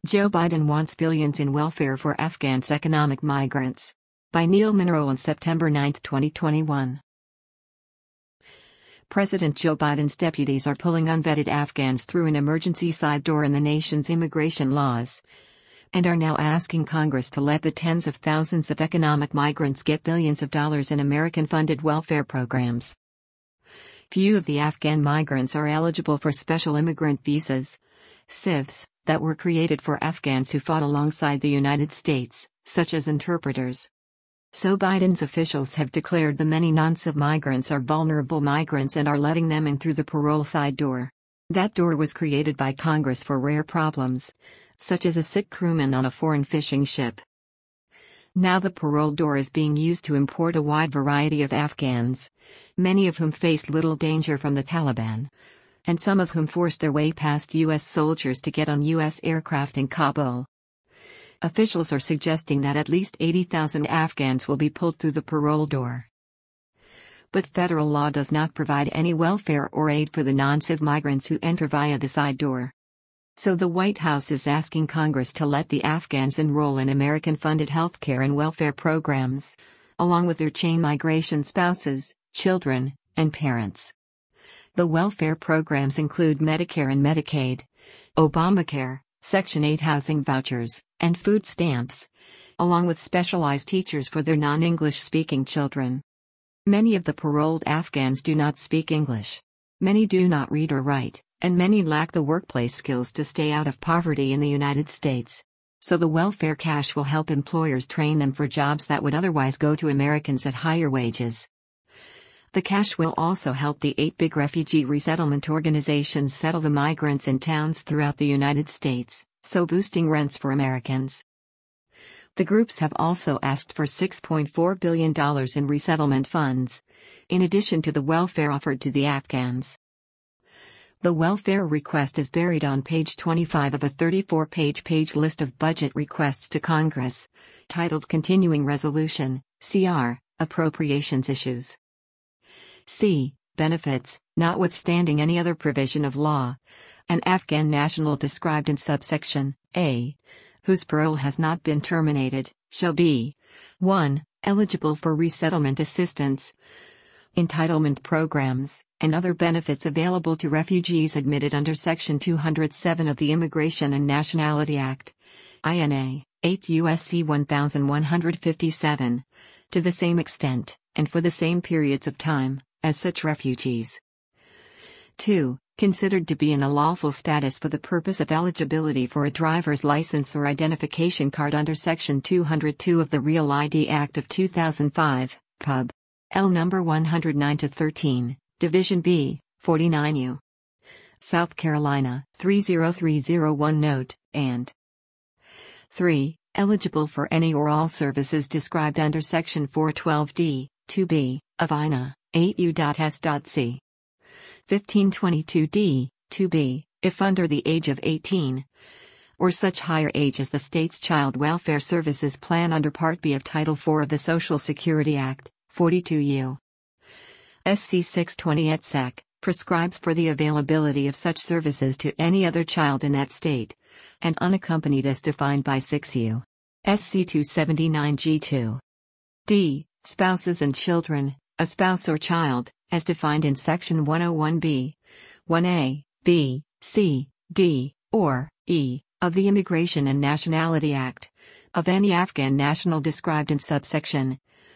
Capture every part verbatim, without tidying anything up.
Joe Biden wants billions in welfare for Afghans' economic migrants. By Neil Munro on September ninth, twenty twenty-one. President Joe Biden's deputies are pulling unvetted Afghans through an emergency side door in the nation's immigration laws, and are now asking Congress to let the tens of thousands of economic migrants get billions of dollars in American-funded welfare programs. Few of the Afghan migrants are eligible for special immigrant visas, S I Vs, that were created for Afghans who fought alongside the United States, such as interpreters. So Biden's officials have declared the many non-S I V migrants are vulnerable migrants and are letting them in through the parole side door. That door was created by Congress for rare problems, such as a sick crewman on a foreign fishing ship. Now the parole door is being used to import a wide variety of Afghans, many of whom faced little danger from the Taliban, and some of whom forced their way past U S soldiers to get on U S aircraft in Kabul. Officials are suggesting that at least eighty thousand Afghans will be pulled through the parole door. But federal law does not provide any welfare or aid for the non-S I V migrants who enter via the side door. So the White House is asking Congress to let the Afghans enroll in American-funded healthcare and welfare programs, along with their chain migration spouses, children, and parents. The welfare programs include Medicare and Medicaid, Obamacare, Section eight housing vouchers, and food stamps, along with specialized teachers for their non-English speaking children. Many of the paroled Afghans do not speak English. Many do not read or write, and many lack the workplace skills to stay out of poverty in the United States. So the welfare cash will help employers train them for jobs that would otherwise go to Americans at higher wages. The cash will also help the eight big refugee resettlement organizations settle the migrants in towns throughout the United States, so boosting rents for Americans. The groups have also asked for six point four billion dollars in resettlement funds, in addition to the welfare offered to the Afghans. The welfare request is buried on page twenty-five of a thirty-four page page list of budget requests to Congress, titled Continuing Resolution, C R, Appropriations Issues. C. Benefits, notwithstanding any other provision of law. An Afghan national described in subsection A, whose parole has not been terminated, shall be one. Eligible for resettlement assistance, entitlement programs, and other benefits available to refugees admitted under Section two hundred seven of the Immigration and Nationality Act, I N A, eight U S C eleven fifty-seven, to the same extent, and for the same periods of time, as such refugees. two. Considered to be in a lawful status for the purpose of eligibility for a driver's license or identification card under Section two hundred two of the Real I D Act of two thousand five, Pub. L number one hundred nine to thirteen, Division B, forty-nine U. South Carolina, three zero three zero one Note, and three. Eligible for any or all services described under Section four twelve D, two B, of I N A, eight U S C. fifteen twenty-two D, two B, if under the age of eighteen, or such higher age as the state's Child Welfare Services Plan under Part B of Title four of the Social Security Act, forty-two U S C six twenty et seq, prescribes for the availability of such services to any other child in that state, and unaccompanied as defined by six U S C two seventy-nine G two. D. Spouses and children, a spouse or child, as defined in Section one oh one B, one A, B, C, D, or E, of the Immigration and Nationality Act, of any Afghan national described in subsection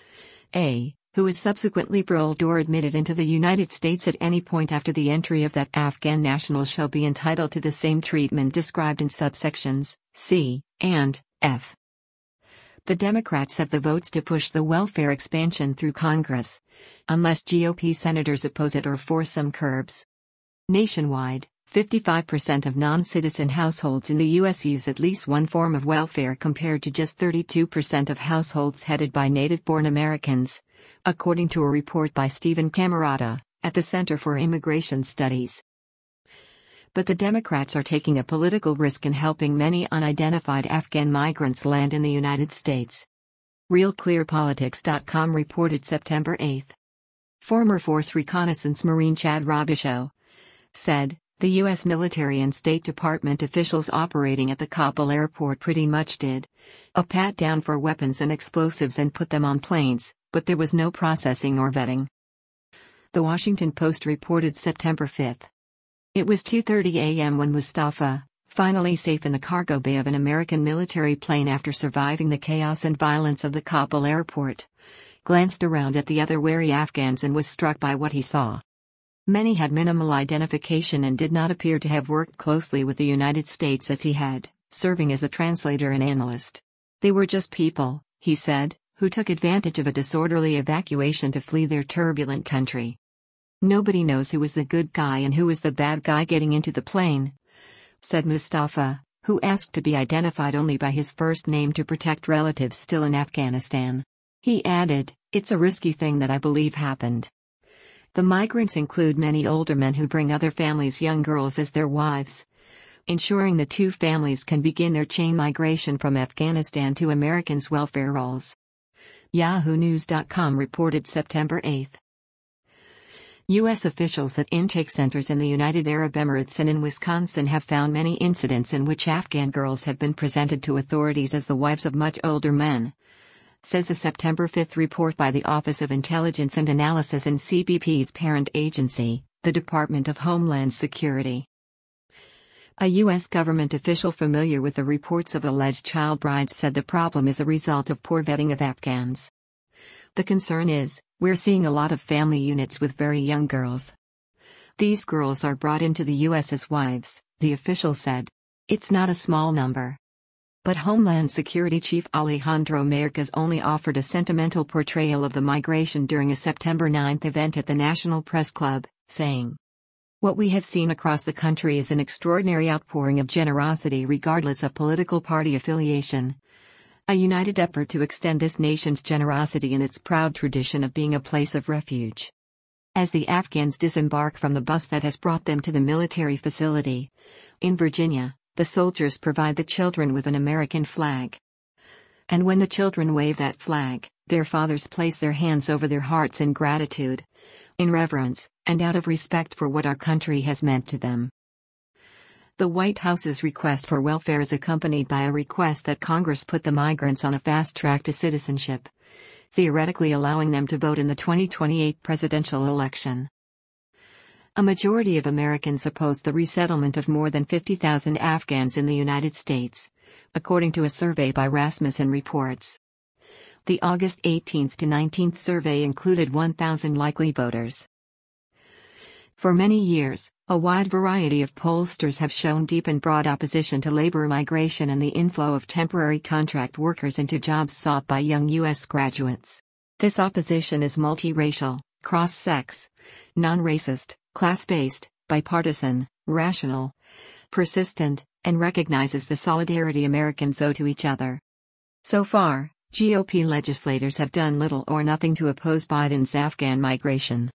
A, who is subsequently paroled or admitted into the United States at any point after the entry of that Afghan national shall be entitled to the same treatment described in subsections C and F. The Democrats have the votes to push the welfare expansion through Congress, unless G O P senators oppose it or force some curbs. Nationwide, fifty-five percent of non-citizen households in the U S use at least one form of welfare compared to just thirty-two percent of households headed by native-born Americans, according to a report by Stephen Camarata, at the Center for Immigration Studies. But the Democrats are taking a political risk in helping many unidentified Afghan migrants land in the United States. Real Clear Politics dot com reported September eighth. Former Force Reconnaissance Marine Chad Robichaud said, The U S military and State Department officials operating at the Kabul airport pretty much did a pat-down for weapons and explosives and put them on planes, but there was no processing or vetting. The Washington Post reported September fifth. It was two thirty a m when Mustafa, finally safe in the cargo bay of an American military plane after surviving the chaos and violence of the Kabul airport, glanced around at the other wary Afghans and was struck by what he saw. Many had minimal identification and did not appear to have worked closely with the United States as he had, serving as a translator and analyst. They were just people, he said, who took advantage of a disorderly evacuation to flee their turbulent country. Nobody knows who was the good guy and who was the bad guy getting into the plane, said Mustafa, who asked to be identified only by his first name to protect relatives still in Afghanistan. He added, "It's a risky thing that I believe happened." The migrants include many older men who bring other families' young girls as their wives, ensuring the two families can begin their chain migration from Afghanistan to Americans' welfare rolls. Yahoo News dot com reported September eighth. U S officials at intake centers in the United Arab Emirates and in Wisconsin have found many incidents in which Afghan girls have been presented to authorities as the wives of much older men, says a September fifth report by the Office of Intelligence and Analysis and C B P's parent agency, the Department of Homeland Security. A U S government official familiar with the reports of alleged child brides said the problem is a result of poor vetting of Afghans. The concern is, we're seeing a lot of family units with very young girls. These girls are brought into the U S as wives, the official said. It's not a small number. But Homeland Security Chief Alejandro Mayorkas only offered a sentimental portrayal of the migration during a September ninth event at the National Press Club, saying, "What we have seen across the country is an extraordinary outpouring of generosity regardless of political party affiliation. A united effort to extend this nation's generosity and its proud tradition of being a place of refuge." As the Afghans disembark from the bus that has brought them to the military facility in Virginia, the soldiers provide the children with an American flag. And when the children wave that flag, their fathers place their hands over their hearts in gratitude, in reverence, and out of respect for what our country has meant to them. The White House's request for welfare is accompanied by a request that Congress put the migrants on a fast track to citizenship, theoretically allowing them to vote in the twenty twenty-eight presidential election. A majority of Americans oppose the resettlement of more than fifty thousand Afghans in the United States, according to a survey by Rasmussen Reports. The August eighteenth to nineteenth survey included one thousand likely voters. For many years, a wide variety of pollsters have shown deep and broad opposition to labor migration and the inflow of temporary contract workers into jobs sought by young U S graduates. This opposition is multiracial, cross-sex, non-racist, class-based, bipartisan, rational, persistent, and recognizes the solidarity Americans owe to each other. So far, G O P legislators have done little or nothing to oppose Biden's Afghan migration.